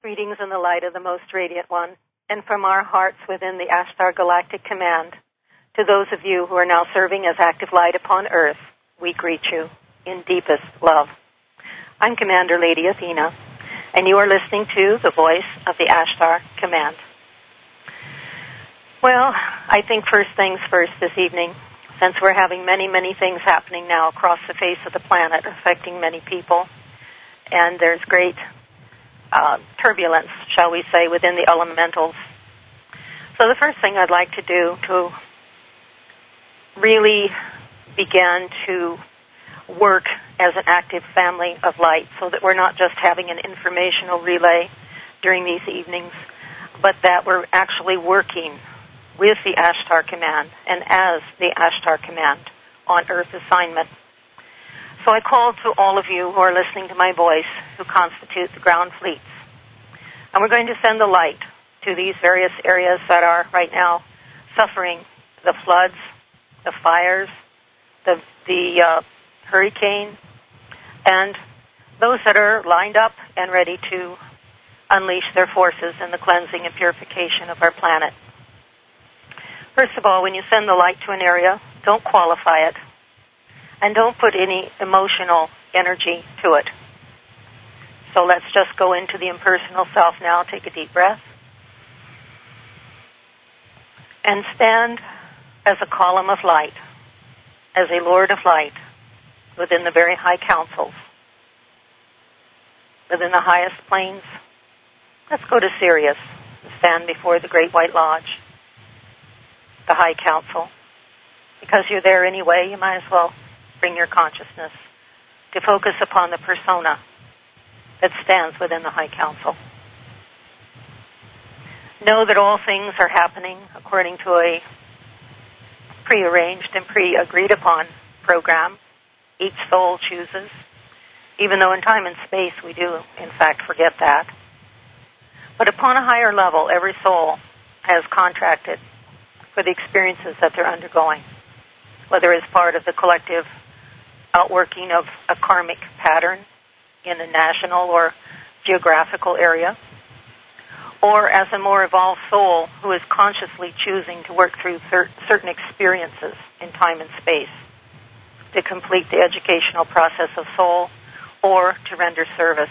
Greetings in the light of the Most Radiant One, and from our hearts within the Ashtar Galactic Command, to those of you who are now serving as active light upon Earth, we greet you in deepest love. I'm Commander Lady Athena, and you are listening to the voice of the Ashtar Command. Well, I think first things first this evening, since we're having many, many things happening now across the face of the planet affecting many people, and there's great turbulence, shall we say, within the elementals. So the first thing I'd like to do to really begin to work as an active family of light so that we're not just having an informational relay during these evenings, but that we're actually working with the Ashtar Command and as the Ashtar Command on Earth assignment. So I call to all of you who are listening to my voice who constitute the ground fleets. And we're going to send the light to these various areas that are right now suffering the floods, the fires, the hurricane, and those that are lined up and ready to unleash their forces in the cleansing and purification of our planet. First of all, when you send the light to an area, don't qualify it. And don't put any emotional energy to it. So let's just go into the impersonal self now. Take a deep breath. And stand as a column of light, as a Lord of light, within the very high councils, within the highest planes. Let's go to Sirius and stand before the Great White Lodge, the High Council. Because you're there anyway, you might as well bring your consciousness to focus upon the persona that stands within the High Council. Know that all things are happening according to a prearranged and pre-agreed upon program each soul chooses, even though in time and space we do, in fact, forget that. But upon a higher level, every soul has contracted for the experiences that they're undergoing, whether as part of the collective outworking of a karmic pattern in a national or geographical area, or as a more evolved soul who is consciously choosing to work through certain experiences in time and space to complete the educational process of soul or to render service.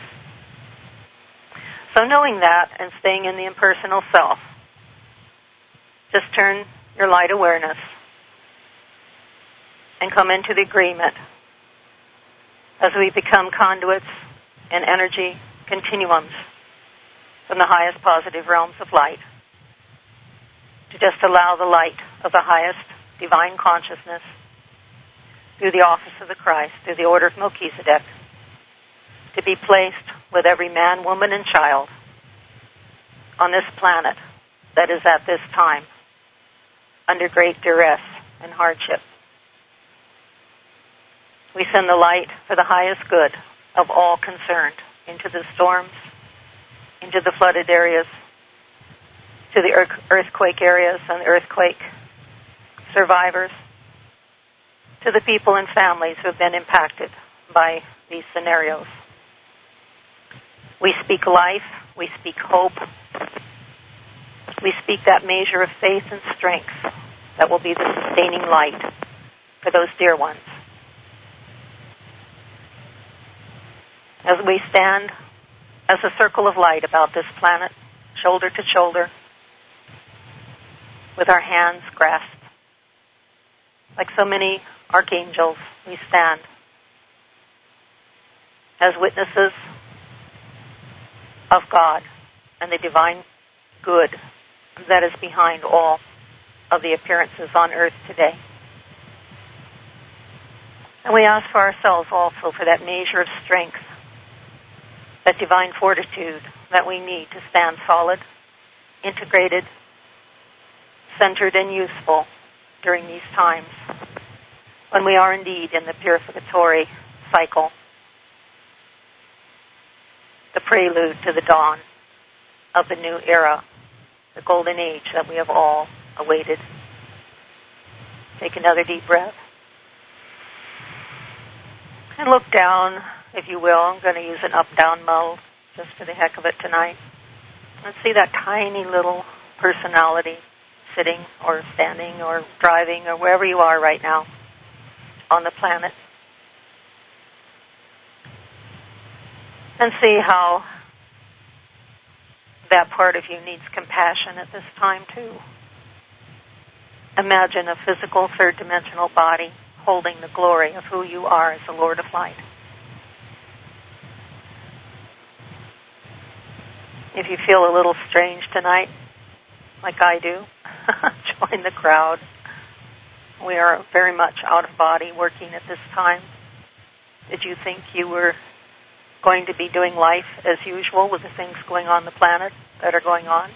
So knowing that and staying in the impersonal self, just turn your light awareness and come into the agreement as we become conduits and energy continuums from the highest positive realms of light, to just allow the light of the highest divine consciousness through the office of the Christ, through the order of Melchizedek, to be placed with every man, woman, and child on this planet that is at this time under great duress and hardship. We send the light for the highest good of all concerned into the storms, into the flooded areas, to the earthquake areas and the earthquake survivors, to the people and families who have been impacted by these scenarios. We speak life, we speak hope, we speak that measure of faith and strength that will be the sustaining light for those dear ones. As we stand as a circle of light about this planet, shoulder to shoulder, with our hands grasped, like so many archangels, we stand as witnesses of God and the divine good that is behind all of the appearances on earth today. And we ask for ourselves also for that measure of strength, that divine fortitude that we need to stand solid, integrated, centered, and useful during these times when we are indeed in the purificatory cycle, the prelude to the dawn of the new era, the golden age that we have all awaited. Take another deep breath. And look down, if you will. I'm going to use an up-down mode just for the heck of it tonight. And see that tiny little personality sitting or standing or driving or wherever you are right now on the planet. And see how that part of you needs compassion at this time too. Imagine a physical third-dimensional body holding the glory of who you are as the Lord of Light. If you feel a little strange tonight, like I do, join the crowd. We are very much out of body working at this time. Did you think you were going to be doing life as usual with the things going on the planet that are going on?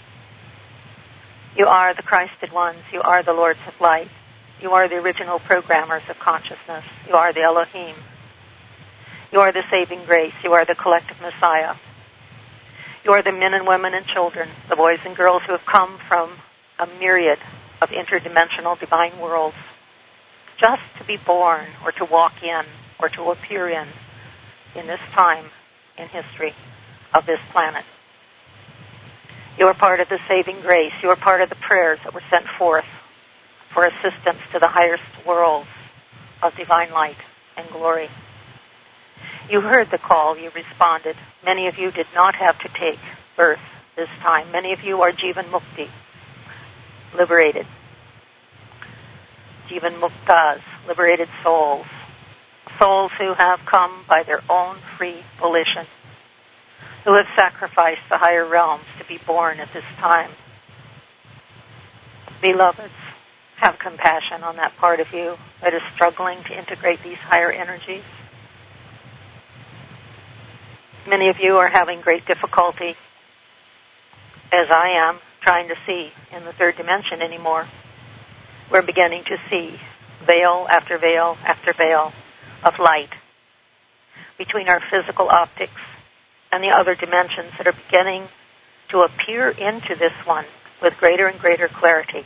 You are the Christed ones. You are the Lords of Light. You are the original programmers of consciousness. You are the Elohim. You are the saving grace. You are the collective Messiah. You are the men and women and children, the boys and girls who have come from a myriad of interdimensional divine worlds just to be born or to walk in or to appear in this time in history of this planet. You are part of the saving grace. You are part of the prayers that were sent forth for assistance to the highest worlds of divine light and glory. You heard the call. You responded. Many of you did not have to take birth this time. Many of you are Jivan Mukti, liberated. Jivan Muktas, liberated souls. Souls who have come by their own free volition, who have sacrificed the higher realms to be born at this time. Beloveds, have compassion on that part of you that is struggling to integrate these higher energies. Many of you are having great difficulty, as I am, trying to see in the third dimension anymore. We're beginning to see veil after veil after veil of light between our physical optics and the other dimensions that are beginning to appear into this one with greater and greater clarity.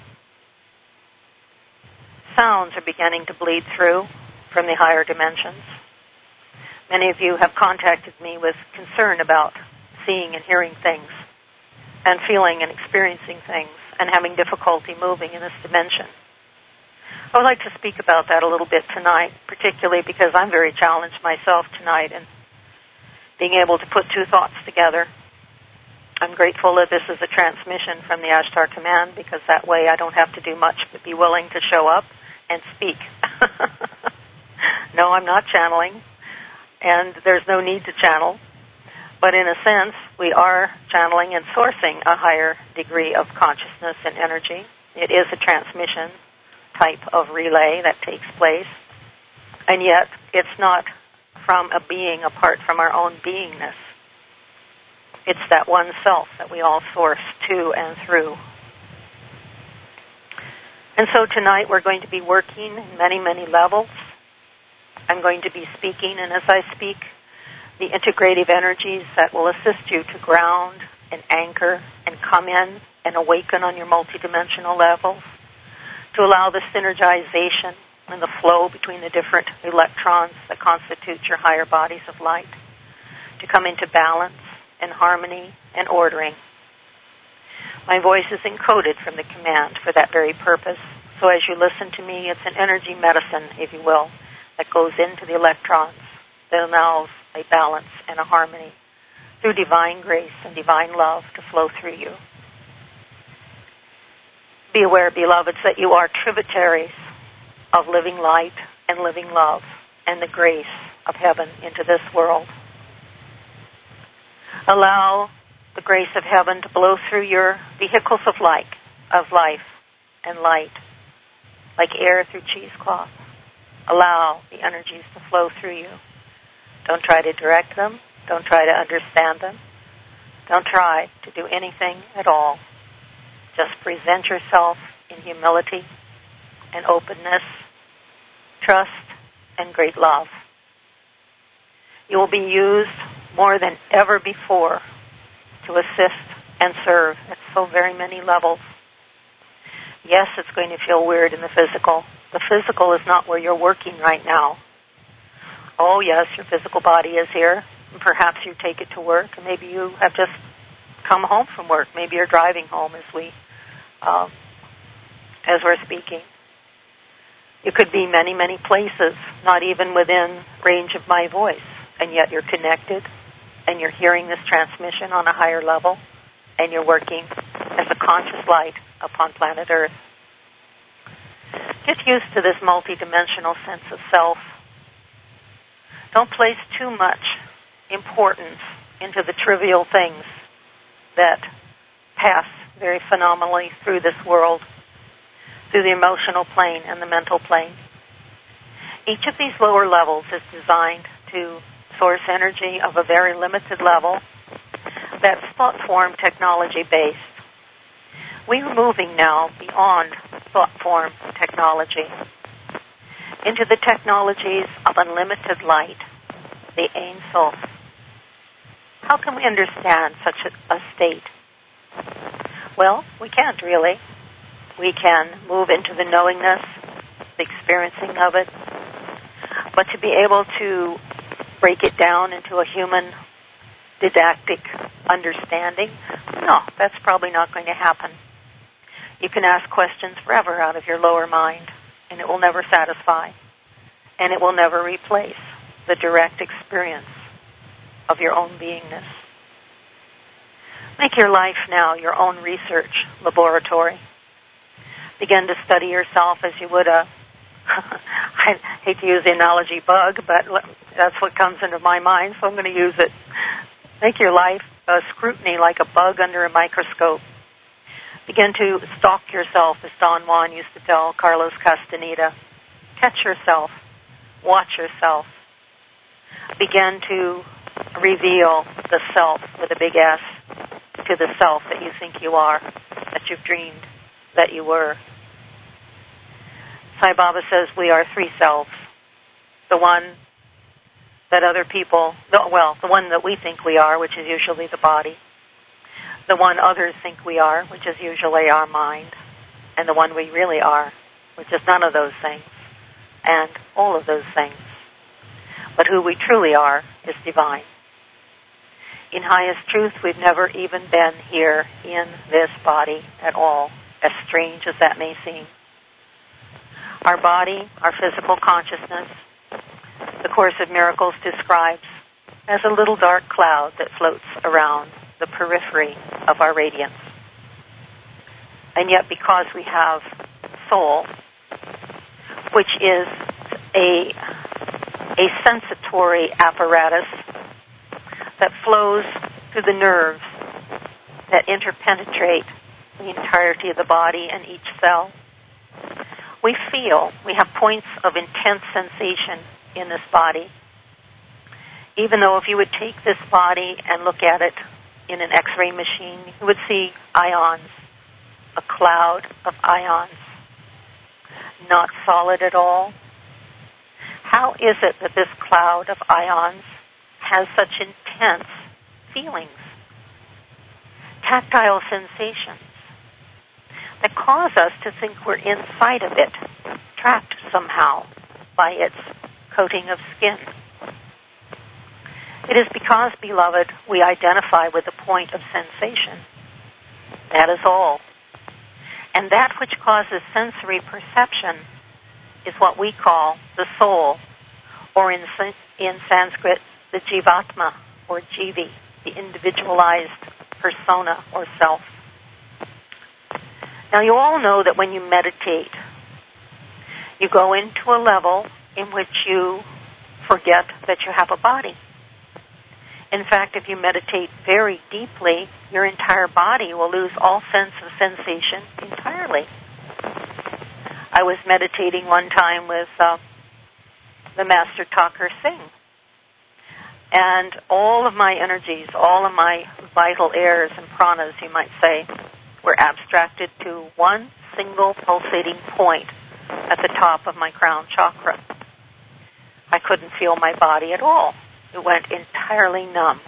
Sounds are beginning to bleed through from the higher dimensions. Many of you have contacted me with concern about seeing and hearing things and feeling and experiencing things and having difficulty moving in this dimension. I would like to speak about that a little bit tonight, particularly because I'm very challenged myself tonight in being able to put two thoughts together. I'm grateful that this is a transmission from the Ashtar Command, because that way I don't have to do much but be willing to show up and speak. No, I'm not channeling, and there's no need to channel. But in a sense, we are channeling and sourcing a higher degree of consciousness and energy. It is a transmission type of relay that takes place, and yet it's not from a being apart from our own beingness. It's that one self that we all source to and through. And so tonight we're going to be working in many, many levels. I'm going to be speaking, and as I speak, the integrative energies that will assist you to ground and anchor and come in and awaken on your multidimensional levels, to allow the synergization and the flow between the different electrons that constitute your higher bodies of light to come into balance and harmony and ordering. My voice is encoded from the command for that very purpose. So as you listen to me, it's an energy medicine, if you will, that goes into the electrons that allows a balance and a harmony through divine grace and divine love to flow through you. Be aware, beloveds, that you are tributaries of living light and living love and the grace of heaven into this world. Allow the grace of heaven to blow through your vehicles of life and light, like air through cheesecloth. Allow the energies to flow through you. Don't try to direct them. Don't try to understand them. Don't try to do anything at all. Just present yourself in humility and openness, trust, and great love. You will be used more than ever before to assist and serve at so very many levels. Yes, it's going to feel weird in the physical. The physical is not where you're working right now. Oh, yes, your physical body is here, and perhaps you take it to work, and maybe you have just come home from work. Maybe you're driving home as we're speaking. You could be many, many places, not even within range of my voice, and yet you're connected, and you're hearing this transmission on a higher level, and you're working as a conscious light upon planet Earth. Get used to this multidimensional sense of self. Don't place too much importance into the trivial things that pass very phenomenally through this world, through the emotional plane and the mental plane. Each of these lower levels is designed to source energy of a very limited level that's thought form technology based. We are moving now beyond thought form technology into the technologies of unlimited light, the Ein Sof. How can we understand such a state? Well, we can't really. We can move into the knowingness, the experiencing of it, but to be able to break it down into a human didactic understanding, no, that's probably not going to happen. You can ask questions forever out of your lower mind, and it will never satisfy, and it will never replace the direct experience of your own beingness. Make your life now your own research laboratory. Begin to study yourself as you would I hate to use the analogy bug, but that's what comes into my mind, so I'm going to use it. Make your life a scrutiny like a bug under a microscope. Begin to stalk yourself, as Don Juan used to tell Carlos Castaneda. Catch yourself. Watch yourself. Begin to reveal the self with a big S to the self that you think you are, that you've dreamed that you were. Sai Baba says we are three selves. The one that other people, the one that we think we are, which is usually the body. The one others think we are, which is usually our mind. And the one we really are, which is none of those things, and all of those things. But who we truly are is divine. In highest truth, we've never even been here in this body at all, as strange as that may seem. Our body, our physical consciousness, the Course of Miracles describes as a little dark cloud that floats around the periphery of our radiance. And yet because we have soul, which is a sensatory apparatus that flows through the nerves that interpenetrate the entirety of the body and each cell, we have points of intense sensation in this body. Even though if you would take this body and look at it in an X-ray machine, you would see ions, a cloud of ions, not solid at all. How is it that this cloud of ions has such intense feelings, tactile sensations, that cause us to think we're inside of it, trapped somehow by its coating of skin? It is because, beloved, we identify with the point of sensation. That is all. And that which causes sensory perception is what we call the soul, or in Sanskrit, the jivatma, or jivi, the individualized persona or self. Now, you all know that when you meditate, you go into a level in which you forget that you have a body. In fact, if you meditate very deeply, your entire body will lose all sense of sensation entirely. I was meditating one time with the Master Thakur Singh, and all of my energies, all of my vital airs and pranas, you might say, were abstracted to one single pulsating point at the top of my crown chakra. I couldn't feel my body at all. It went entirely numb.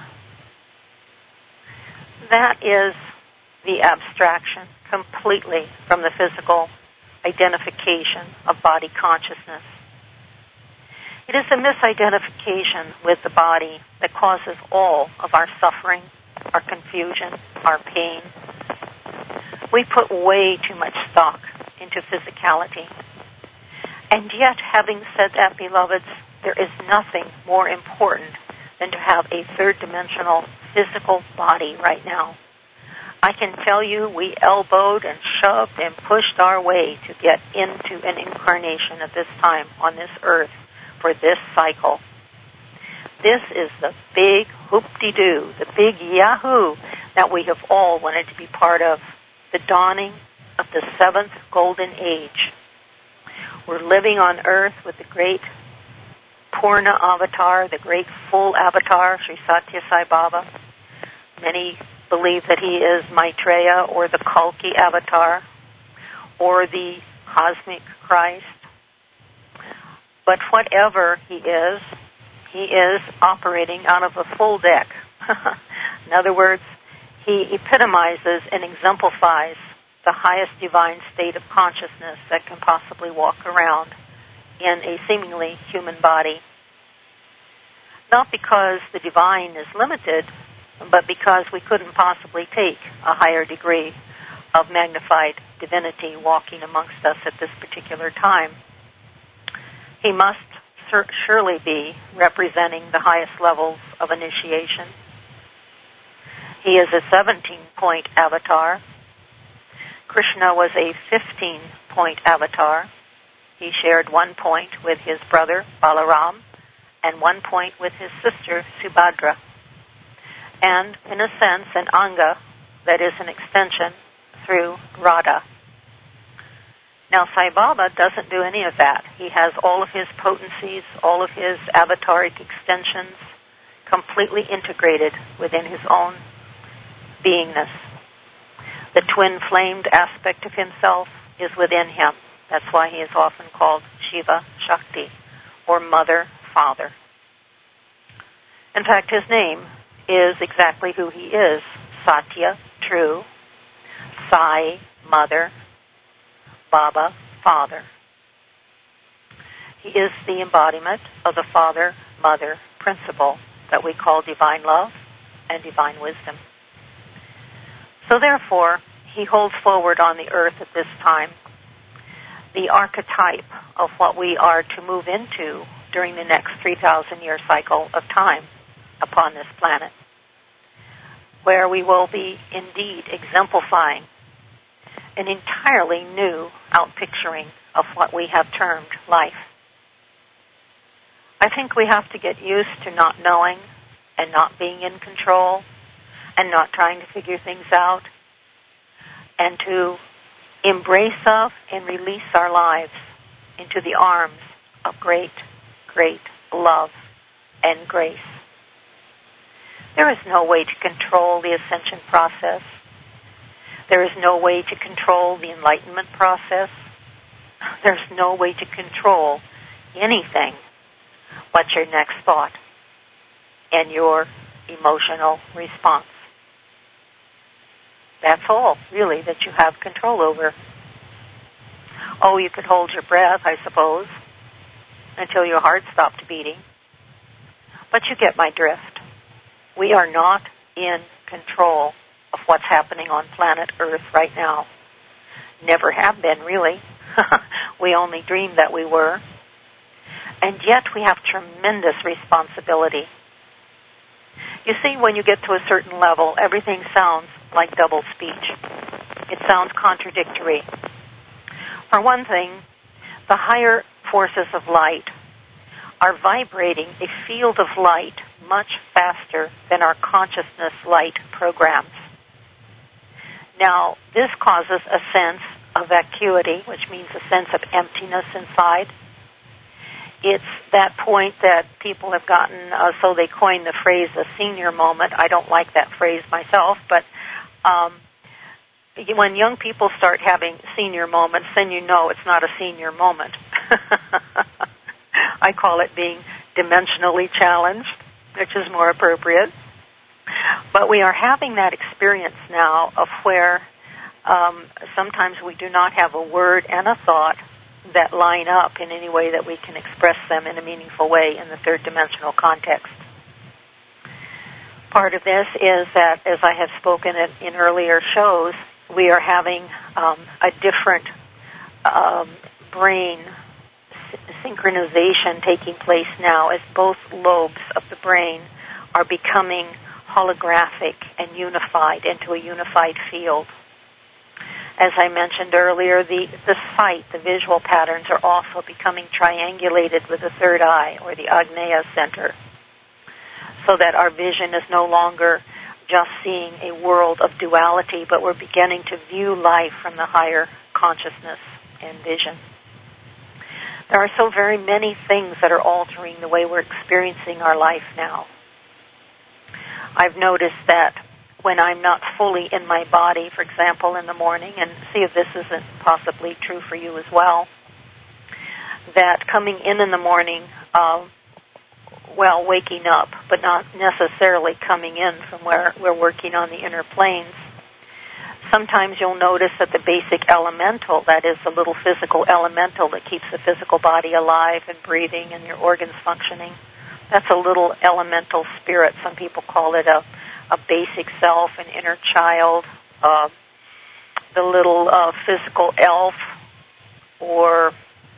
That is the abstraction completely from the physical identification of body consciousness. It is a misidentification with the body that causes all of our suffering our confusion, our pain. We put way too much stock into physicality. And yet, having said that, beloveds, there is nothing more important than to have a third-dimensional physical body right now. I can tell you we elbowed and shoved and pushed our way to get into an incarnation at this time on this earth for this cycle. This is the big hoop-de-doo, the big yahoo that we have all wanted to be part of, the dawning of the seventh golden age. We're living on earth with the great Purna avatar, the great full avatar, Sri Satya Sai Baba. Many believe that he is Maitreya or the Kalki avatar or the cosmic Christ. But whatever he is operating out of a full deck. In other words, he epitomizes and exemplifies the highest divine state of consciousness that can possibly walk around in a seemingly human body. Not because the divine is limited, but because we couldn't possibly take a higher degree of magnified divinity walking amongst us at this particular time. He must surely be representing the highest levels of initiation. He is a 17-point avatar. Krishna was a 15-point avatar. He shared 1 point with his brother Balaram and 1 point with his sister Subhadra. And, in a sense, an Anga, that is an extension, through Radha. Now, Sai Baba doesn't do any of that. He has all of his potencies, all of his avataric extensions completely integrated within his own beingness. The twin-flamed aspect of himself is within him. That's why he is often called Shiva Shakti, or Mother, Father. In fact, his name is exactly who he is. Satya, true. Sai, Mother. Baba, Father. He is the embodiment of the Father-Mother principle that we call divine love and divine wisdom. So therefore, he holds forward on the earth at this time the archetype of what we are to move into during the next 3,000-year cycle of time upon this planet, where we will be indeed exemplifying an entirely new outpicturing of what we have termed life. I think we have to get used to not knowing and not being in control and not trying to figure things out, and to embrace of and release our lives into the arms of great, great love and grace. There is no way to control the ascension process. There is no way to control the enlightenment process. There's no way to control anything but your next thought and your emotional response. That's all, really, that you have control over. Oh, you could hold your breath, I suppose, until your heart stopped beating. But you get my drift. We are not in control of what's happening on planet Earth right now. Never have been, really. We only dreamed that we were. And yet we have tremendous responsibility. You see, when you get to a certain level, everything sounds like double speech. It sounds contradictory. For one thing, the higher forces of light are vibrating a field of light much faster than our consciousness light programs. Now, this causes a sense of vacuity, which means a sense of emptiness inside. It's that point that people have gotten, so they coined the phrase a senior moment. I don't like that phrase myself, but when young people start having senior moments, then you know it's not a senior moment. I call it being dimensionally challenged, which is more appropriate. But we are having that experience now of where sometimes we do not have a word and a thought that line up in any way that we can express them in a meaningful way in the third dimensional context. Part of this is that, as I have spoken in earlier shows, we are having a different brain synchronization taking place now, as both lobes of the brain are becoming holographic and unified into a unified field. As I mentioned earlier, the sight, the visual patterns are also becoming triangulated with the third eye, or the Agneya center, so that our vision is no longer just seeing a world of duality, but we're beginning to view life from the higher consciousness and vision. There are so very many things that are altering the way we're experiencing our life now. I've noticed that when I'm not fully in my body, for example, in the morning, and see if this isn't possibly true for you as well, that coming in the morning, waking up, but not necessarily coming in from where we're working on the inner planes, sometimes you'll notice that the basic elemental, that is the little physical elemental that keeps the physical body alive and breathing and your organs functioning, that's a little elemental spirit. Some people call it a basic self, an inner child, the little physical elf, or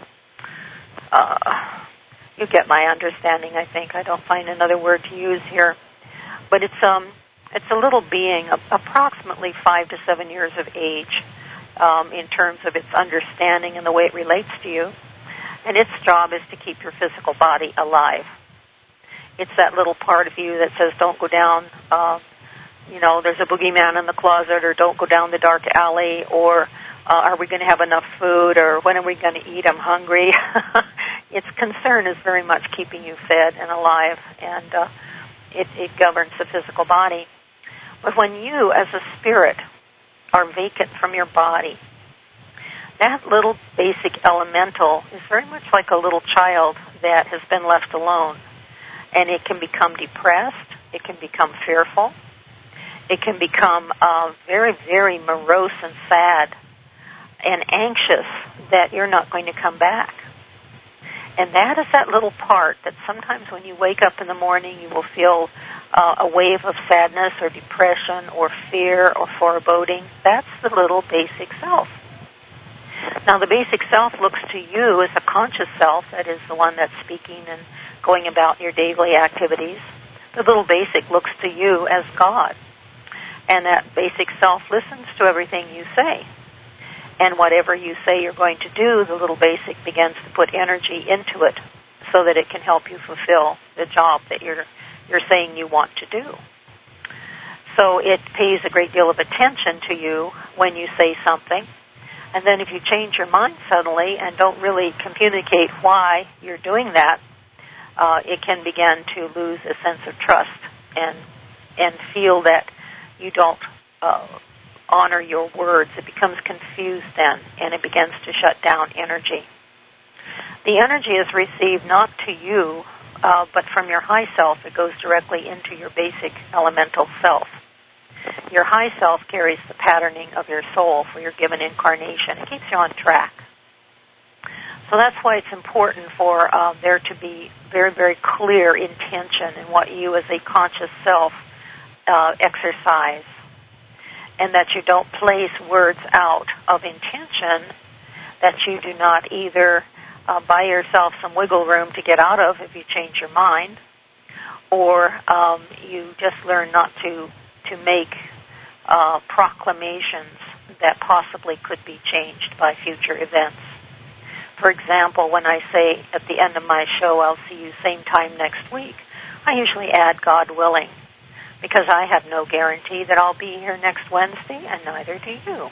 you get my understanding, I think. I don't find another word to use here. But it's a little being, approximately 5 to 7 years of age, in terms of its understanding and the way it relates to you. And its job is to keep your physical body alive. It's that little part of you that says, don't go down, there's a boogeyman in the closet, or don't go down the dark alley, or are we going to have enough food, or when are we going to eat? I'm hungry. Its concern is very much keeping you fed and alive, and it governs the physical body. But when you, as a spirit, are vacant from your body, that little basic elemental is very much like a little child that has been left alone. And it can become depressed, it can become fearful, it can become very, very morose and sad and anxious that you're not going to come back. And that is that little part that sometimes when you wake up in the morning, you will feel a wave of sadness or depression or fear or foreboding. That's the little basic self. Now, the basic self looks to you as a conscious self, that is the one that's speaking and going about your daily activities. The little basic looks to you as God. And that basic self listens to everything you say. And whatever you say you're going to do, the little basic begins to put energy into it so that it can help you fulfill the job that you're saying you want to do. So it pays a great deal of attention to you when you say something. And then if you change your mind suddenly and don't really communicate why you're doing that, it can begin to lose a sense of trust and feel that you don't honor your words. It becomes confused then, and it begins to shut down energy. The energy is received not to you, but from your high self. It goes directly into your basic elemental self. Your high self carries the patterning of your soul for your given incarnation. It keeps you on track. So that's why it's important for there to be very, very clear intention in what you as a conscious self exercise, and that you don't place words out of intention that you do not either buy yourself some wiggle room to get out of if you change your mind, or you just learn not to make proclamations that possibly could be changed by future events. For example, when I say at the end of my show, I'll see you same time next week, I usually add God willing, because I have no guarantee that I'll be here next Wednesday, and neither do you.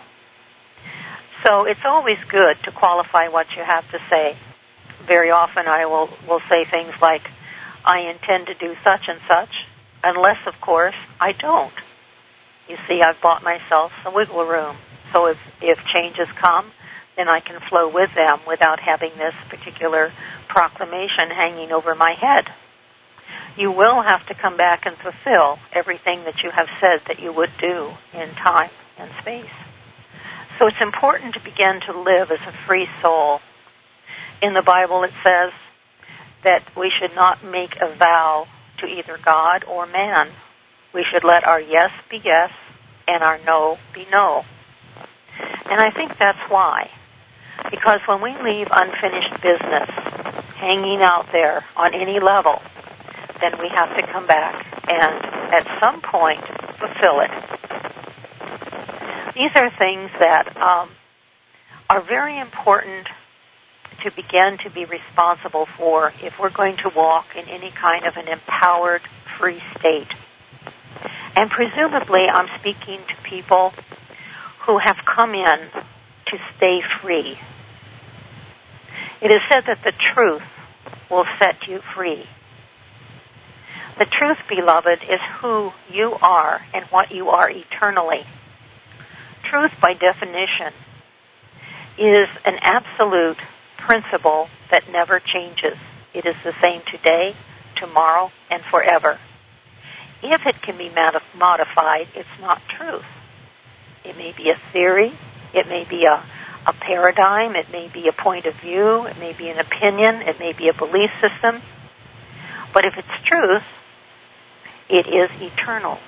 So it's always good to qualify what you have to say. Very often I will say things like, I intend to do such and such, unless, of course, I don't. You see, I've bought myself some wiggle room. So if changes come, then I can flow with them without having this particular proclamation hanging over my head. You will have to come back and fulfill everything that you have said that you would do in time and space. So it's important to begin to live as a free soul. In the Bible it says that we should not make a vow to either God or man. We should let our yes be yes and our no be no. And I think that's why. Because when we leave unfinished business hanging out there on any level, then we have to come back and at some point fulfill it. These are things that are very important to begin to be responsible for if we're going to walk in any kind of an empowered, free state. And presumably I'm speaking to people who have come in to stay free. It is said that the truth will set you free. The truth, beloved, is who you are and what you are eternally. Truth, by definition, is an absolute principle that never changes. It is the same today, tomorrow, and forever. If it can be modified, it's not truth. It may be a theory, it may be a paradigm, it may be a point of view, it may be an opinion, it may be a belief system. But if it's truth, it is eternal.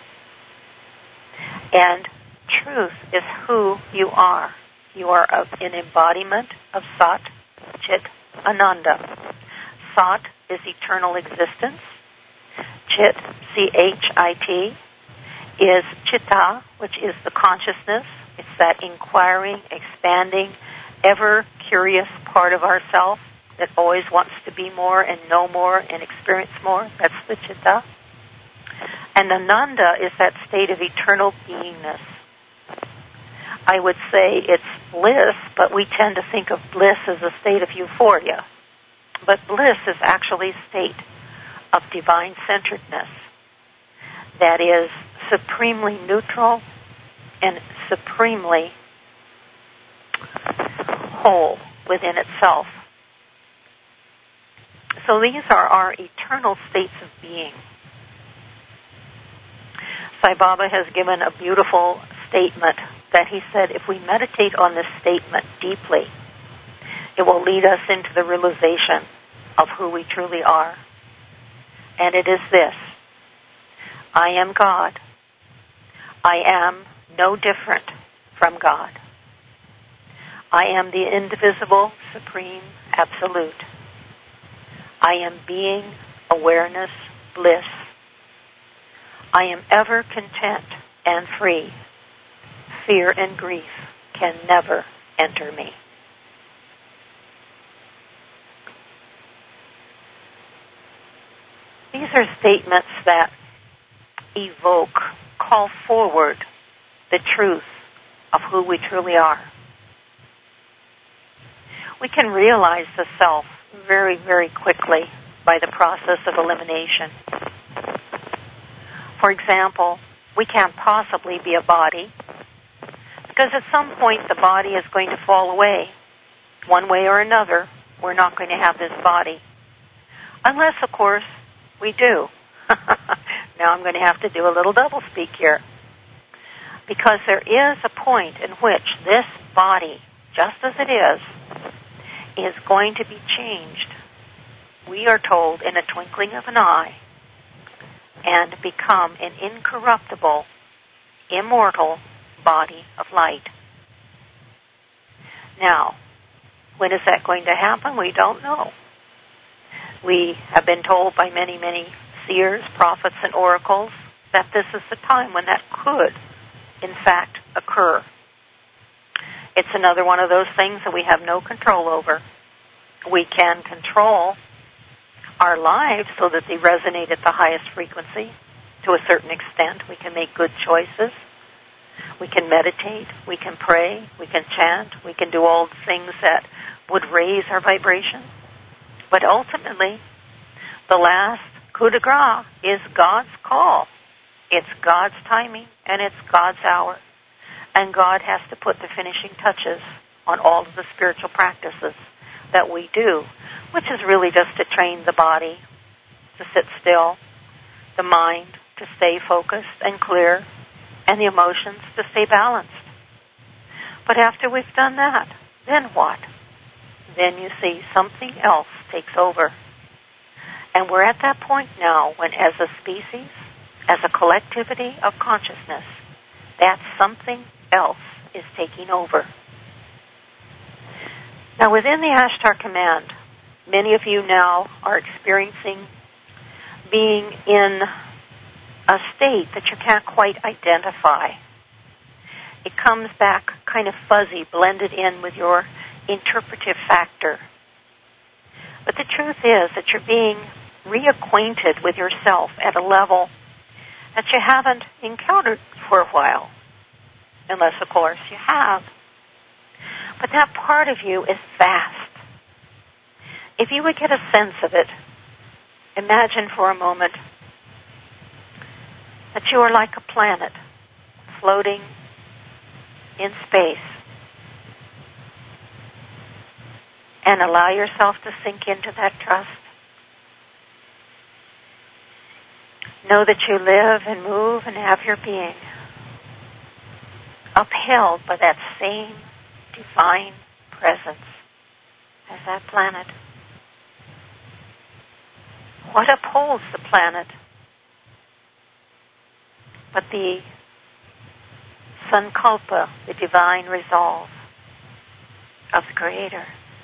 And truth is who you are. You are an embodiment of Sat Chit Ananda. Sat is eternal existence. Chit, C-H-I-T, is Chitta, which is the consciousness. It's that inquiring, expanding, ever-curious part of ourself that always wants to be more and know more and experience more. That's the Chitta. And Ananda is that state of eternal beingness. I would say it's bliss, but we tend to think of bliss as a state of euphoria. But bliss is actually a state of divine centeredness that is supremely neutral and supremely whole within itself. So these are our eternal states of being. Sai Baba has given a beautiful statement that he said if we meditate on this statement deeply, it will lead us into the realization of who we truly are. And it is this: I am God. I am no different from God. I am the indivisible, supreme, absolute. I am being, awareness, bliss. I am ever content and free. Fear and grief can never enter me. These are statements that evoke, call forward the truth of who we truly are. We can realize the self very, very quickly by the process of elimination. For example, we can't possibly be a body because at some point the body is going to fall away. One way or another, we're not going to have this body. Unless, of course, we do. Now I'm going to have to do a little doublespeak here. Because there is a point in which this body, just as it is going to be changed. We are told in a twinkling of an eye, and become an incorruptible, immortal body of light. Now, when is that going to happen? We don't know. We have been told by many, many seers, prophets, and oracles that this is the time when that could, in fact, occur. It's another one of those things that we have no control over. We can control our lives so that they resonate at the highest frequency to a certain extent. We can make good choices. We can meditate. We can pray. We can chant. We can do all the things that would raise our vibration. But ultimately, the last coup de grace is God's call. It's God's timing, and it's God's hour. And God has to put the finishing touches on all of the spiritual practices that we do, which is really just to train the body to sit still, the mind to stay focused and clear, and the emotions to stay balanced. But after we've done that, then what? Then you see something else takes over. And we're at that point now when, as a species, as a collectivity of consciousness, that something else is taking over. Now, within the Ashtar Command, many of you now are experiencing being in a state that you can't quite identify. It comes back kind of fuzzy, blended in with your interpretive factor. But the truth is that you're being reacquainted with yourself at a level that you haven't encountered for a while, unless, of course, you have. But that part of you is vast. If you would get a sense of it, imagine for a moment that you are like a planet floating in space. And allow yourself to sink into that trust. Know that you live and move and have your being upheld by that same divine presence as that planet. What upholds the planet but the sankalpa, the divine resolve of the Creator?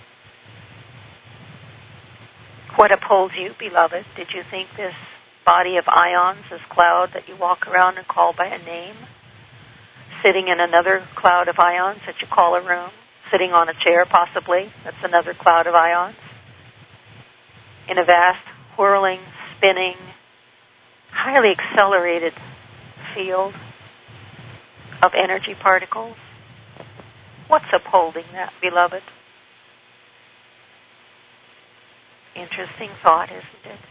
What upholds you, beloved? Did you think this body of ions, this cloud that you walk around and call by a name, sitting in another cloud of ions that you call a room, sitting on a chair possibly, that's another cloud of ions, in a vast, whirling, spinning, highly accelerated field of energy particles? What's upholding that, beloved? Interesting thought, isn't it?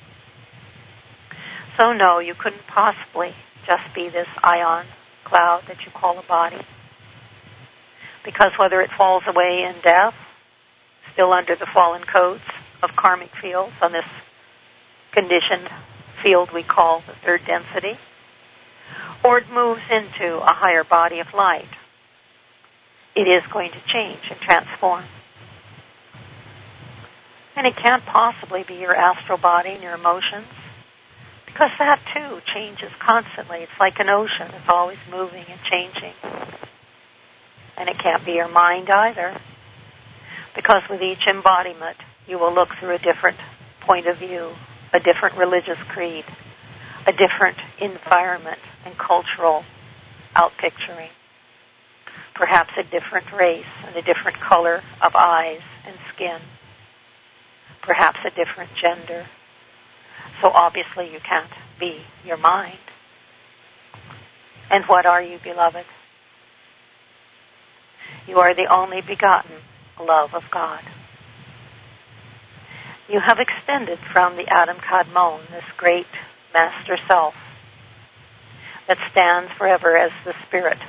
So no, you couldn't possibly just be this ion cloud that you call a body. Because whether it falls away in death, still under the fallen codes of karmic fields on this conditioned field we call the third density, or it moves into a higher body of light, it is going to change and transform. And it can't possibly be your astral body and your emotions, because that too changes constantly. It's like an ocean. It's always moving and changing. And it can't be your mind either, because with each embodiment you will look through a different point of view, a different religious creed, a different environment and cultural outpicturing, perhaps a different race and a different color of eyes and skin, perhaps a different gender. So obviously you can't be your mind. And what are you, beloved? You are the only begotten love of God. You have extended from the Adam Kadmon, this great master self that stands forever as the spirit.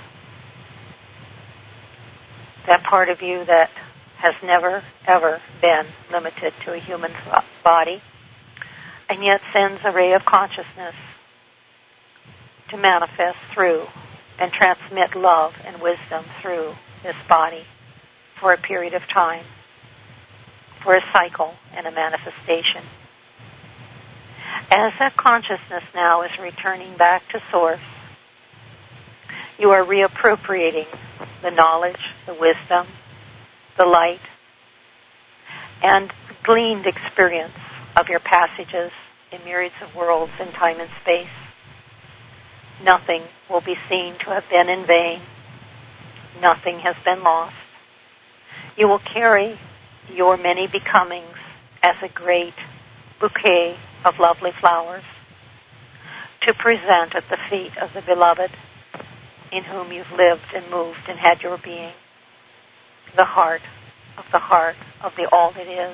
That part of you that has never, ever been limited to a human body, and yet sends a ray of consciousness to manifest through and transmit love and wisdom through this body for a period of time, for a cycle and a manifestation. As that consciousness now is returning back to Source, you are reappropriating the knowledge, the wisdom, the light, and gleaned experience of your passages in myriads of worlds in time and space. Nothing will be seen to have been in vain. Nothing has been lost. You will carry your many becomings as a great bouquet of lovely flowers to present at the feet of the beloved in whom you've lived and moved and had your being, the heart of the all that is.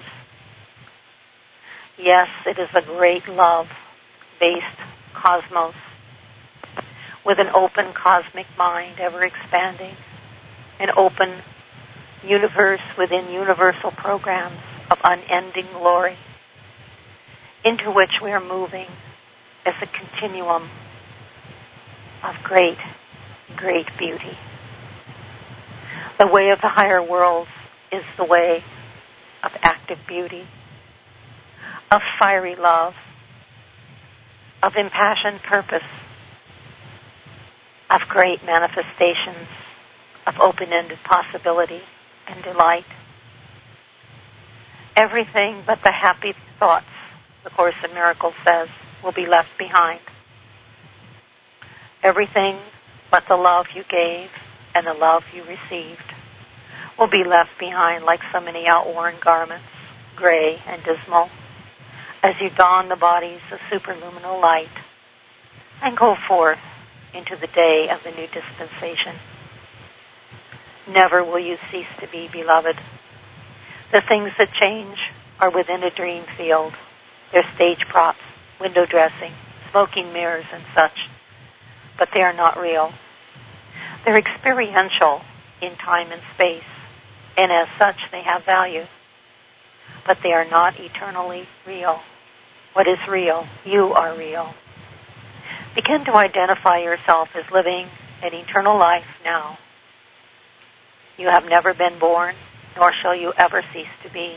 Yes, it is a great love-based cosmos with an open cosmic mind ever expanding, an open universe within universal programs of unending glory into which we are moving as a continuum of great, great beauty. The way of the higher worlds is the way of active beauty, of fiery love, of impassioned purpose, of great manifestations, of open-ended possibility and delight. Everything but the happy thoughts, the Course in Miracles says, will be left behind. Everything but the love you gave and the love you received will be left behind like so many outworn garments, gray and dismal, as you don the bodies of superluminal light and go forth into the day of the new dispensation. Never will you cease to be, beloved. The things that change are within a dream field. They're stage props, window dressing, smoking mirrors and such, but they are not real. They're experiential in time and space, and as such they have value, but they are not eternally real. What is real? You are real. Begin to identify yourself as living an eternal life now. You have never been born, nor shall you ever cease to be.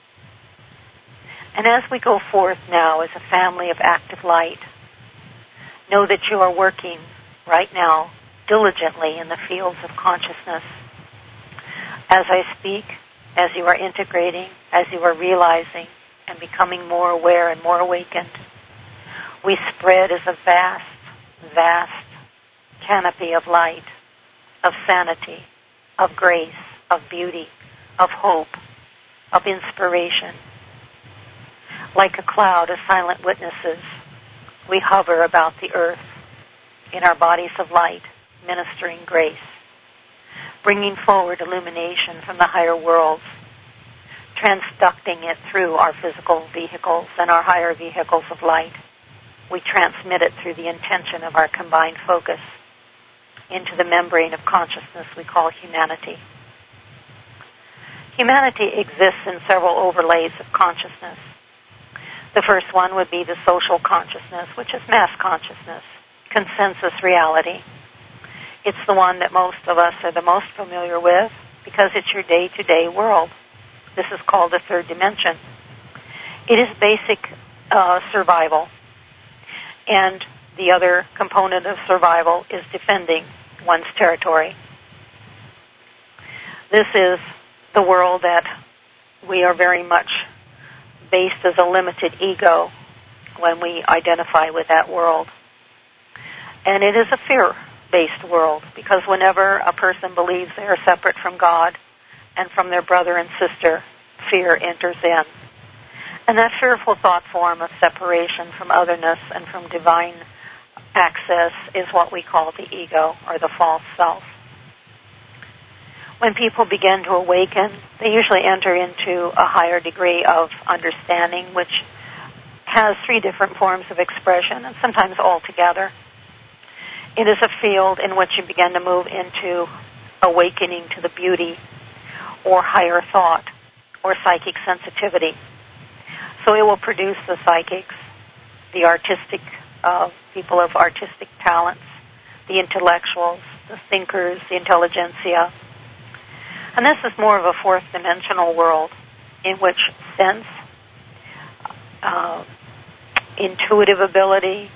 And as we go forth now as a family of active light, know that you are working right now diligently in the fields of consciousness. As I speak, as you are integrating, as you are realizing and becoming more aware and more awakened, we spread as a vast, vast canopy of light, of sanity, of grace, of beauty, of hope, of inspiration. Like a cloud of silent witnesses, we hover about the earth in our bodies of light, ministering grace, bringing forward illumination from the higher worlds, transducting it through our physical vehicles and our higher vehicles of light. We transmit it through the intention of our combined focus into the membrane of consciousness we call humanity. Humanity exists in several overlays of consciousness. The first one would be the social consciousness, which is mass consciousness, consensus reality. It's the one that most of us are the most familiar with because it's your day-to-day world. This is called the third dimension. It is basic survival. And the other component of survival is defending one's territory. This is the world that we are very much based as a limited ego when we identify with that world. And it is a fear-based world because whenever a person believes they are separate from God and from their brother and sister, fear enters in. And that fearful thought form of separation from otherness and from divine access is what we call the ego or the false self. When people begin to awaken, they usually enter into a higher degree of understanding, which has three different forms of expression, and sometimes all together. It is a field in which you begin to move into awakening to the beauty or higher thought or psychic sensitivity. So it will produce the psychics, the artistic people of artistic talents, the intellectuals, the thinkers, the intelligentsia. And this is more of a fourth dimensional world in which sense, intuitive ability,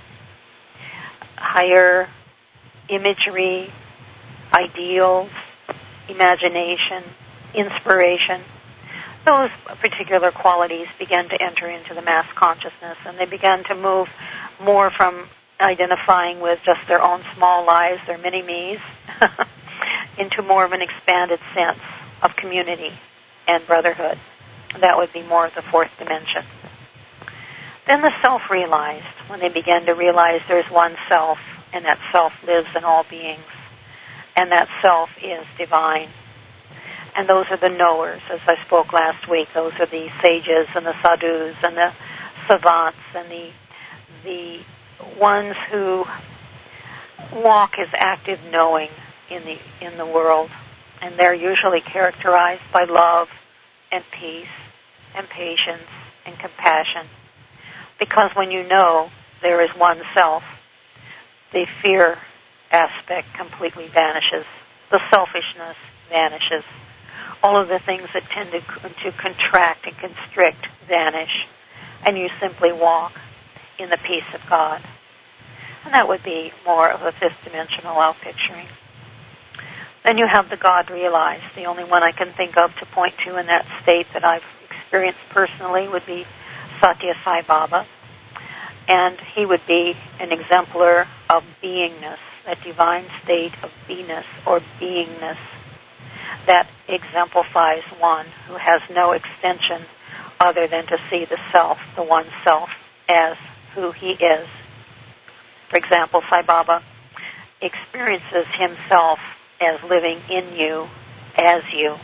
higher imagery, ideals, imagination, inspiration, those particular qualities began to enter into the mass consciousness, and they began to move more from identifying with just their own small lives, their mini-me's, into more of an expanded sense of community and brotherhood. That would be more of the fourth dimension. Then the self realized, when they began to realize there's one self, and that self lives in all beings, and that self is divine. And those are the knowers, as I spoke last week. Those are the sages and the sadhus and the savants and the ones who walk as active knowing in the world. And they're usually characterized by love and peace and patience and compassion. Because when you know there is one self, the fear aspect completely vanishes. The selfishness vanishes. All of the things that tend to contract and constrict vanish, and you simply walk in the peace of God. And that would be more of a fifth-dimensional outpicturing. Then you have the God realized. The only one I can think of to point to in that state that I've experienced personally would be Satya Sai Baba. And he would be an exemplar of beingness, that divine state of beingness or beingness that exemplifies one who has no extension other than to see the self, the one self, as who he is. For example, Sai Baba experiences himself as living in you, as you.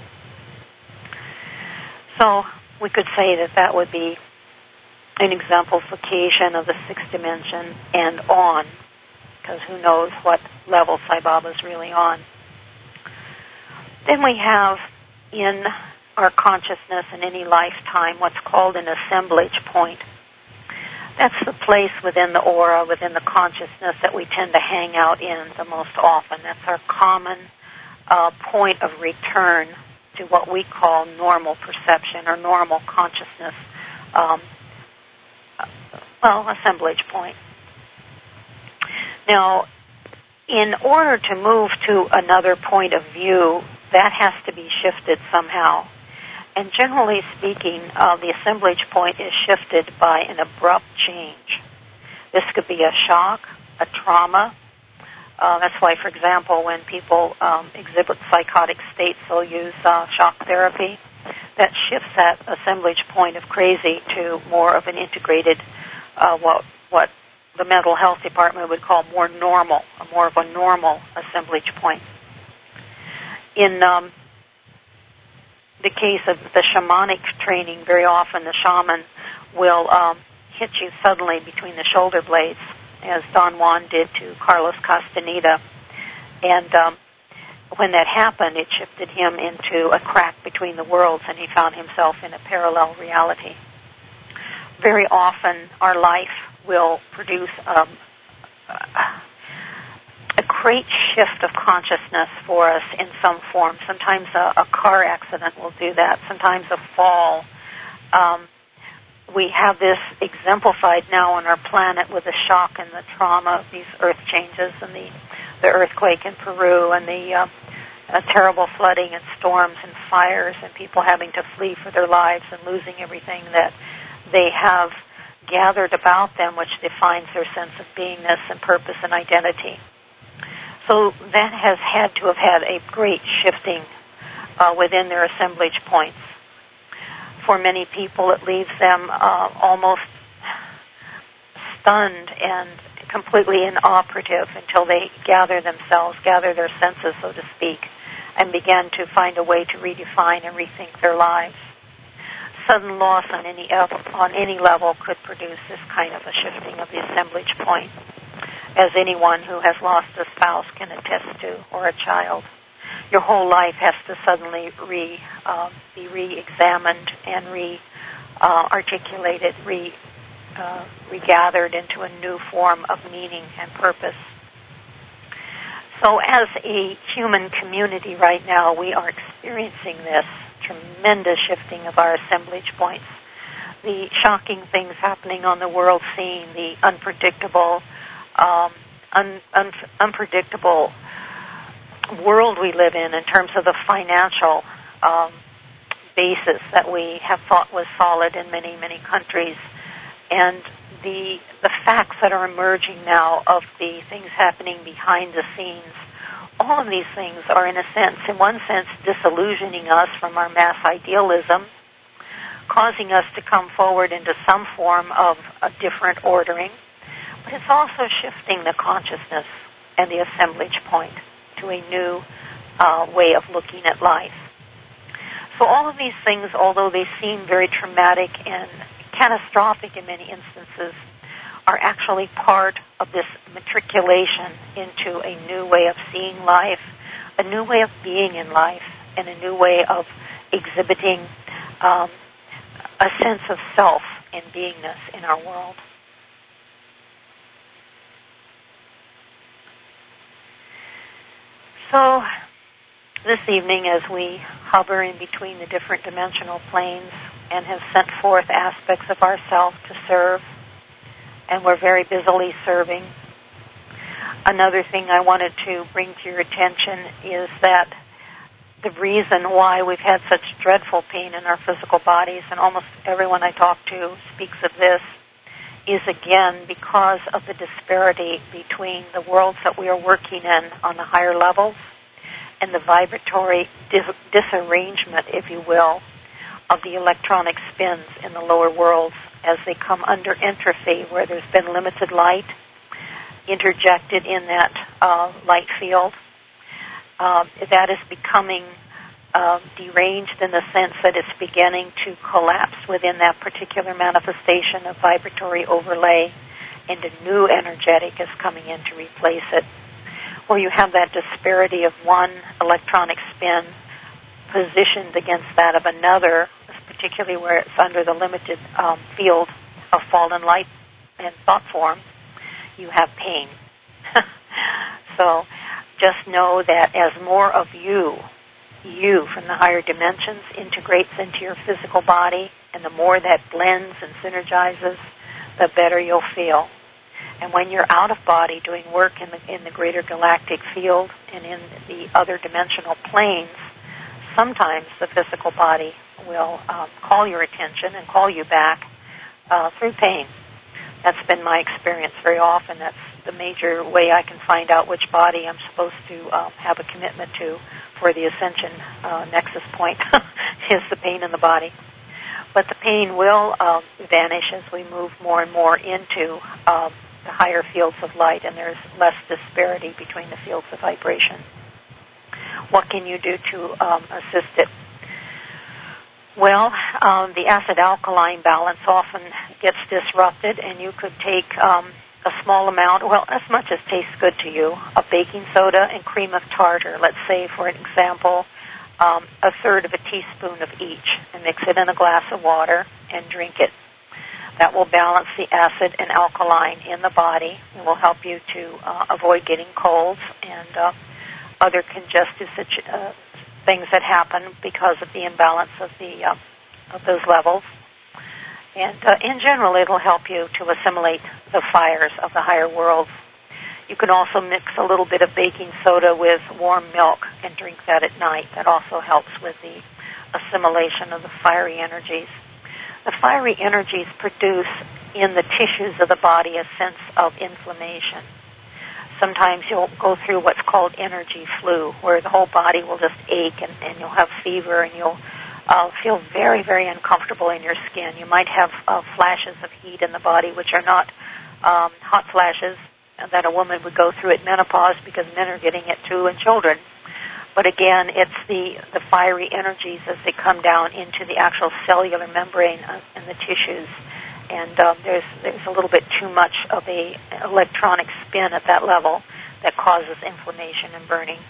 So we could say that that would be an exemplification of the sixth dimension and on, because who knows what level Sai Baba is really on. Then we have in our consciousness in any lifetime what's called an assemblage point. That's the place within the aura, within the consciousness that we tend to hang out in the most often. That's our common point of return to what we call normal perception or normal consciousness, assemblage point. Now, in order to move to another point of view, that has to be shifted somehow. And generally speaking, the assemblage point is shifted by an abrupt change. This could be a shock, a trauma. That's why, for example, when people exhibit psychotic states, they'll use shock therapy. That shifts that assemblage point of crazy to more of an integrated, what the mental health department would call more of a normal assemblage point. In the case of the shamanic training, very often the shaman will hit you suddenly between the shoulder blades, as Don Juan did to Carlos Castaneda. And when that happened, it shifted him into a crack between the worlds, and he found himself in a parallel reality. Very often, our life will produce a great shift of consciousness for us in some form. Sometimes a car accident will do that. Sometimes a fall. We have this exemplified now on our planet with the shock and the trauma of these earth changes and the earthquake in Peru and the terrible flooding and storms and fires and people having to flee for their lives and losing everything that they have gathered about them, which defines their sense of beingness and purpose and identity. So that has had to have had a great shifting within their assemblage points. For many people, it leaves them almost stunned and completely inoperative until they gather themselves, gather their senses, so to speak, and begin to find a way to redefine and rethink their lives. Sudden loss on any level could produce this kind of a shifting of the assemblage point, as anyone who has lost a spouse can attest to, or a child. Your whole life has to suddenly be re-examined and re-articulated, regathered into a new form of meaning and purpose. So as a human community right now, we are experiencing this tremendous shifting of our assemblage points. The shocking things happening on the world scene, the unpredictable world we live in terms of the financial basis that we have thought was solid in many, many countries, and the facts that are emerging now of the things happening behind the scenes. All of these things are, in one sense, disillusioning us from our mass idealism, causing us to come forward into some form of a different ordering. But it's also shifting the consciousness and the assemblage point to a new way of looking at life. So all of these things, although they seem very traumatic and catastrophic in many instances, are actually part of this matriculation into a new way of seeing life, a new way of being in life, and a new way of exhibiting a sense of self and beingness in our world. So this evening, as we hover in between the different dimensional planes and have sent forth aspects of ourself to serve, and we're very busily serving. Another thing I wanted to bring to your attention is that the reason why we've had such dreadful pain in our physical bodies, and almost everyone I talk to speaks of this, is again because of the disparity between the worlds that we are working in on the higher levels and the vibratory disarrangement, if you will, of the electronic spins in the lower worlds as they come under entropy, where there's been limited light interjected in that light field. That is becoming deranged in the sense that it's beginning to collapse within that particular manifestation of vibratory overlay, and a new energetic is coming in to replace it, where you have that disparity of one electronic spin positioned against that of another, particularly where it's under the limited field of fallen light and thought form. You have pain. So just know that as more of you from the higher dimensions integrates into your physical body, and the more that blends and synergizes, the better you'll feel. And when you're out of body doing work in the greater galactic field and in the other dimensional planes, sometimes the physical body will call your attention and call you back through pain. That's been my experience very often. That's the major way I can find out which body I'm supposed to have a commitment to for the ascension nexus point is the pain in the body. But the pain will vanish as we move more and more into the higher fields of light, and there's less disparity between the fields of vibration. What can you do to assist it? Well, the acid-alkaline balance often gets disrupted, and you could take a small amount, well, as much as tastes good to you, of baking soda and cream of tartar. Let's say, for an example, a third of a teaspoon of each, and mix it in a glass of water and drink it. That will balance the acid and alkaline in the body. It will help you to avoid getting colds and other congestive things that happen because of the imbalance of those levels. And in general, it'll help you to assimilate the fires of the higher worlds. You can also mix a little bit of baking soda with warm milk and drink that at night. That also helps with the assimilation of the fiery energies. The fiery energies produce in the tissues of the body a sense of inflammation. Sometimes you'll go through what's called energy flu, where the whole body will just ache and you'll have fever and you'll feel very, very uncomfortable in your skin. You might have flashes of heat in the body, which are not hot flashes that a woman would go through at menopause, because men are getting it too, and children. But again, it's the fiery energies as they come down into the actual cellular membrane and the tissues. And there's a little bit too much of a electronic spin at that level that causes inflammation and burning.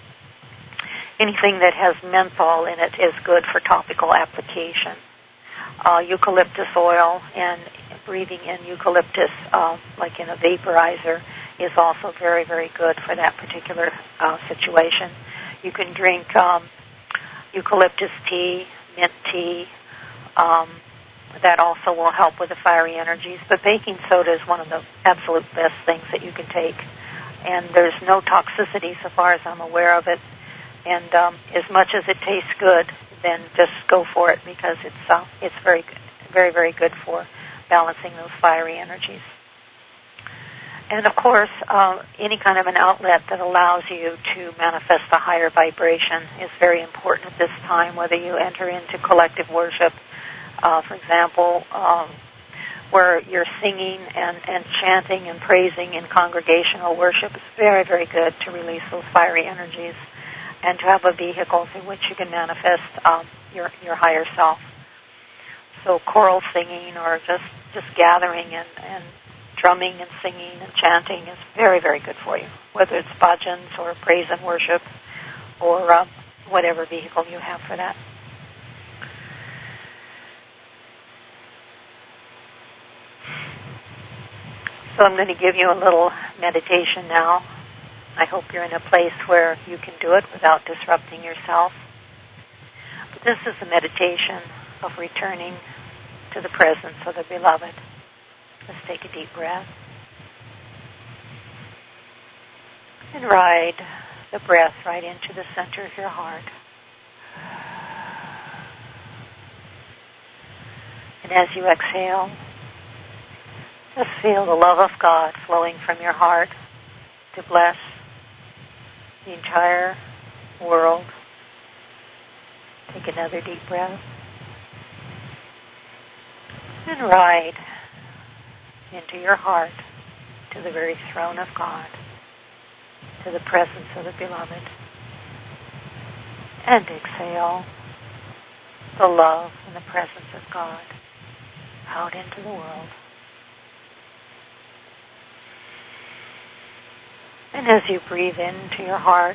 Anything that has menthol in it is good for topical application. Eucalyptus oil and breathing in eucalyptus, like in a vaporizer, is also very, very good for that particular situation. You can drink eucalyptus tea, mint tea. That also will help with the fiery energies. But baking soda is one of the absolute best things that you can take. And there's no toxicity so far as I'm aware of it. And as much as it tastes good, then just go for it, because it's very, very, very good for balancing those fiery energies. And of course, any kind of an outlet that allows you to manifest a higher vibration is very important at this time, whether you enter into collective worship, for example, where you're singing and chanting and praising in congregational worship. It's very, very good to release those fiery energies and to have a vehicle through which you can manifest your higher self. So choral singing, or just gathering and drumming and singing and chanting, is very, very good for you, whether it's bhajans or praise and worship or whatever vehicle you have for that. So I'm going to give you a little meditation now. I hope you're in a place where you can do it without disrupting yourself. But this is a meditation of returning to the presence of the beloved. Let's take a deep breath. And ride the breath right into the center of your heart. And as you exhale, just feel the love of God flowing from your heart to bless the entire world. Take another deep breath. And ride into your heart to the very throne of God, to the presence of the Beloved. And exhale the love and the presence of God out into the world. And as you breathe into your heart,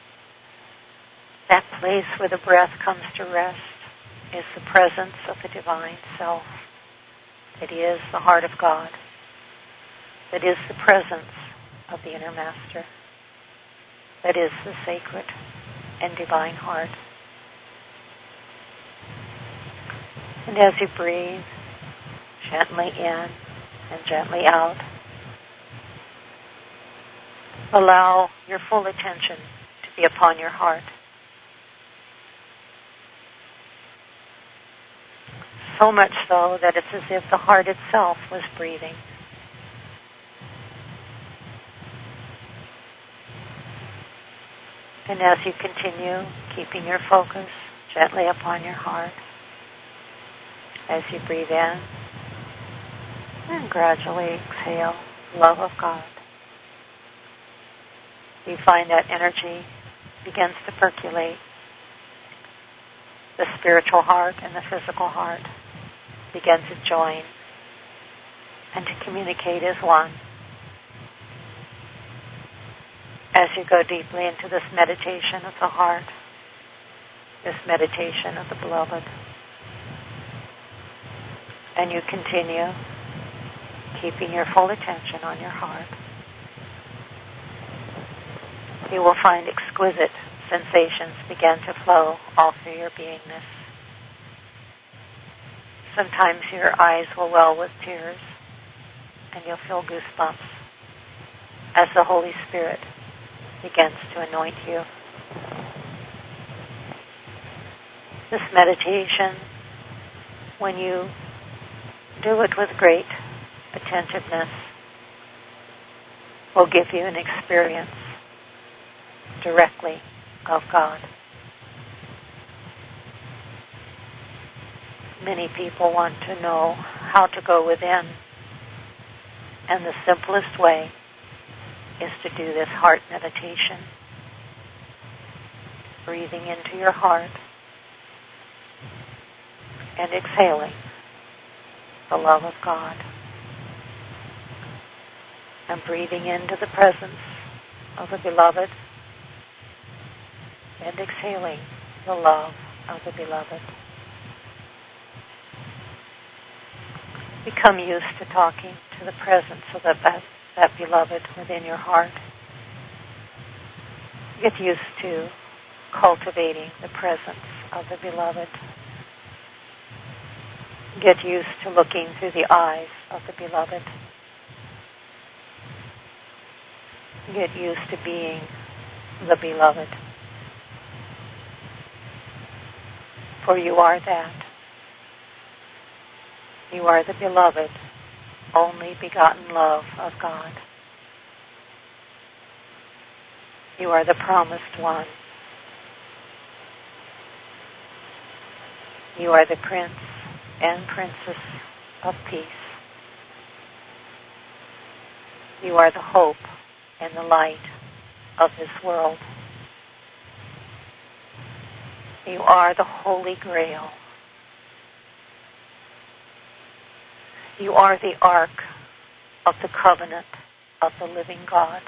that place where the breath comes to rest is the presence of the Divine Self. It is the heart of God. It is the presence of the Inner Master. That is the sacred and divine heart. And as you breathe gently in and gently out, allow your full attention to be upon your heart. So much so that it's as if the heart itself was breathing. And as you continue keeping your focus gently upon your heart, as you breathe in and gradually exhale love of God, you find that energy begins to percolate. The spiritual heart and the physical heart begin to join and to communicate as one. As you go deeply into this meditation of the heart, this meditation of the Beloved, and you continue keeping your full attention on your heart, you will find exquisite sensations begin to flow all through your beingness. Sometimes your eyes will well with tears, and you'll feel goosebumps as the Holy Spirit begins to anoint you. This meditation, when you do it with great attentiveness, will give you an experience directly of God. Many people want to know how to go within, and the simplest way is to do this heart meditation, breathing into your heart and exhaling the love of God, and breathing into the presence of the Beloved and exhaling the love of the Beloved. Become used to talking to the presence of that Beloved within your heart. Get used to cultivating the presence of the Beloved. Get used to looking through the eyes of the Beloved. Get used to being the Beloved. For you are that. You are the Beloved, only begotten love of God. You are the promised one. You are the Prince and Princess of peace. You are the hope and the light of this world. You are the Holy Grail. You are the Ark of the covenant of the living God.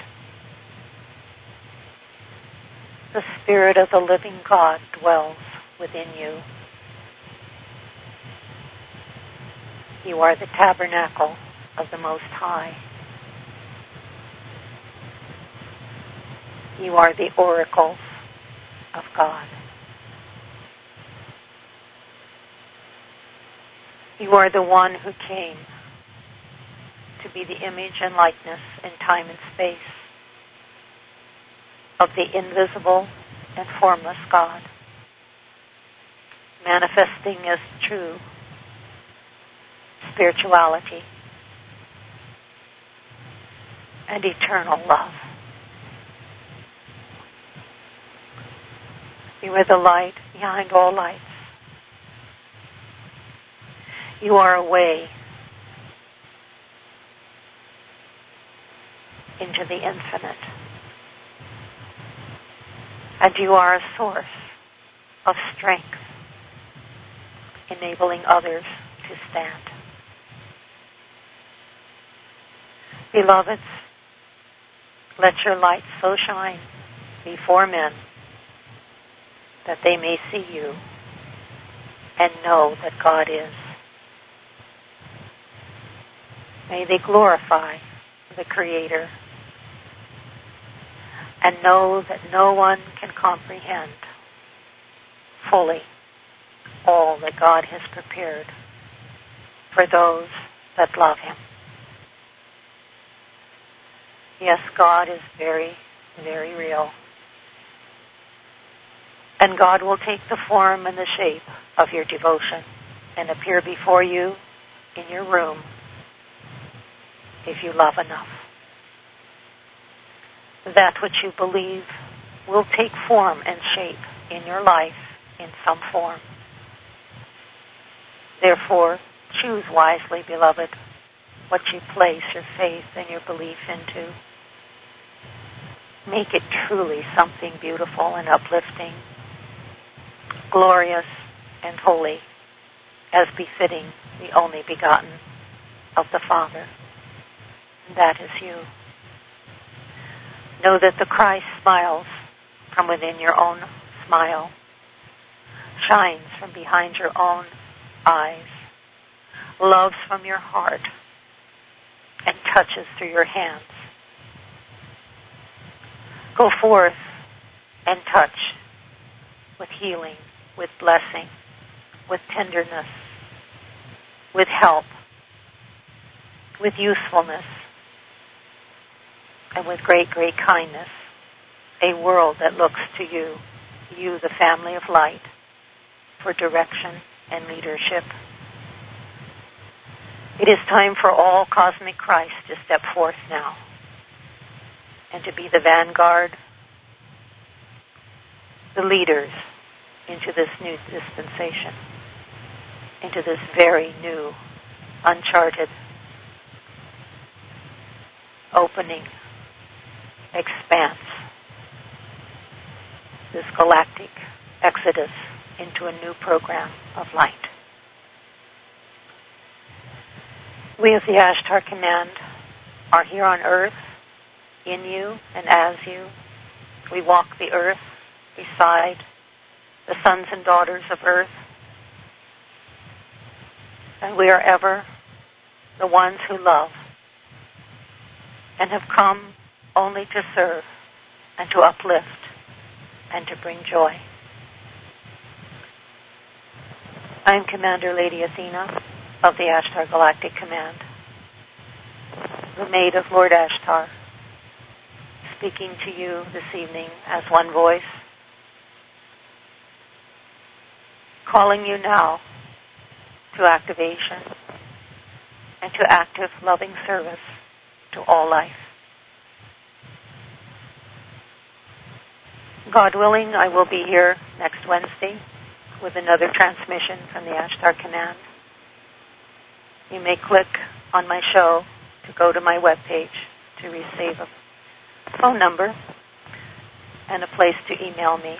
The Spirit of the living God dwells within you. You are the tabernacle of the Most High. You are the oracles of God. You are the one who came to be the image and likeness in time and space of the invisible and formless God, manifesting as true spirituality and eternal love. You are the light behind all lights. You are a way into the infinite. And you are a source of strength, enabling others to stand. Beloveds, let your light so shine before men that they may see you and know that God is. May they glorify the Creator and know that no one can comprehend fully all that God has prepared for those that love Him. Yes, God is very, very real. And God will take the form and the shape of your devotion and appear before you in your room if you love enough. That which you believe will take form and shape in your life in some form. Therefore, choose wisely, beloved, what you place your faith and your belief into. Make it truly something beautiful and uplifting, glorious and holy, as befitting the only begotten of the Father. And that is you. Know that the Christ smiles from within your own smile, shines from behind your own eyes, loves from your heart, and touches through your hands. Go forth and touch with healing, with blessing, with tenderness, with help, with usefulness, and with great, great kindness, a world that looks to you, you, the family of light, for direction and leadership. It is time for all cosmic Christ to step forth now and to be the vanguard, the leaders into this new dispensation, into this very new, uncharted, opening expanse, this galactic exodus into a new program of light. We of the Ashtar Command are here on earth, in you and as you. We walk the earth beside the sons and daughters of earth, and we are ever the ones who love and have come only to serve and to uplift and to bring joy. I am Commander Lady Athena of the Ashtar Galactic Command, the maid of Lord Ashtar, speaking to you this evening as one voice, calling you now to activation and to active, loving service to all life. God willing, I will be here next Wednesday with another transmission from the Ashtar Command. You may click on my show to go to my webpage to receive a phone number and a place to email me.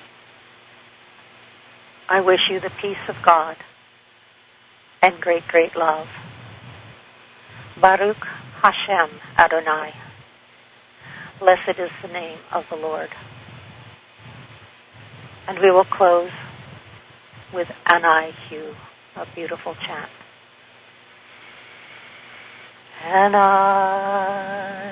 I wish you the peace of God and great, great love. Baruch Hashem Adonai. Blessed is the name of the Lord. And we will close with Anai Hu, a beautiful chant. Anai.